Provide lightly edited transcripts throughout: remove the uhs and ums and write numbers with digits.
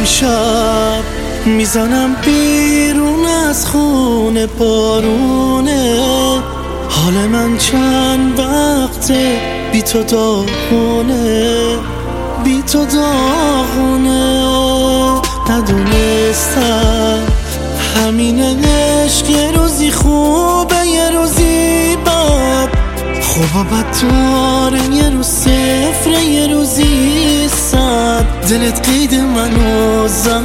امشب میزنم بیرون از خونه بارونه، حال من چند وقته بی تو داغونه، بی تو داغونه. ندونستم همینه عشق، یه روزی خوبه یه روزی بد، خوبا بد داره، یه روز صفره یه روزی صد. دلت قید منو زد،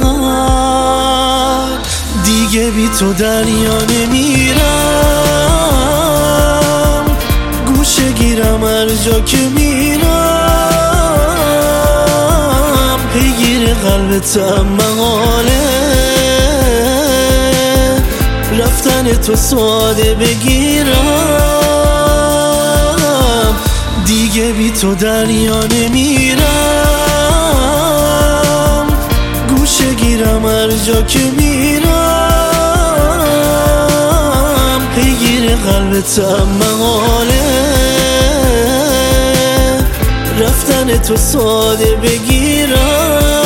دیگه بی تو دریا نمیرم، گوشه گیرم هر جا که میرم، پیگیر قلبتم محاله، رفتن تو ساده بگیرم، دیگه بی تو دریا نمیرم، گوشه گیرم هر جا که میرم، پیگیر قلبتم محاله، رفتن تو ساده بگیرم.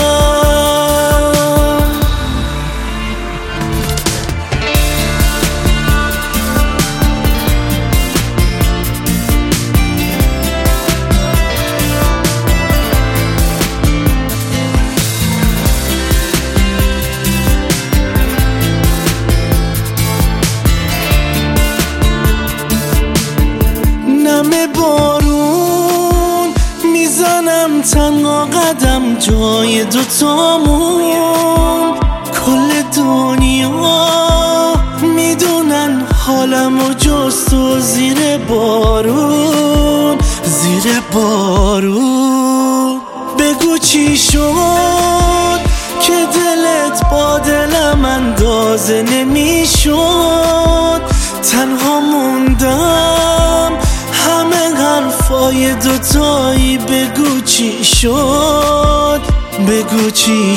بارون میزنم تنها قدم جای دوتامون، کل دنیا میدونن حالمو جز تو، زیر بارون زیر بارون. بگو چی شد که دلت با دلم اندازه نمیشد، تنها موندم همه حرفای دوتایی. بگو چی شد بگو چی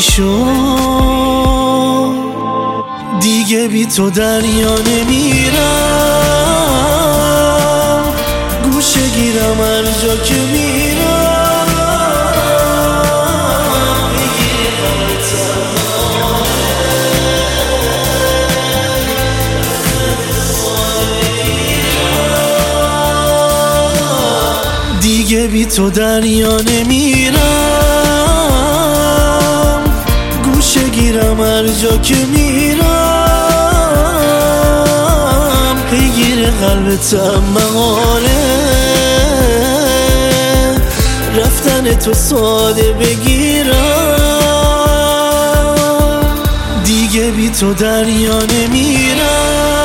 شد، دیگه بی تو دریا نمیرم، گوشه گیرم هر جا که میرم، دیگه بی تو دریا نمیرم، گوشه گیرم هر جا که میرم، پیگیر قلبتم محاله، رفتن تو ساده بگیرم، دیگه بی تو دریا نمیرم.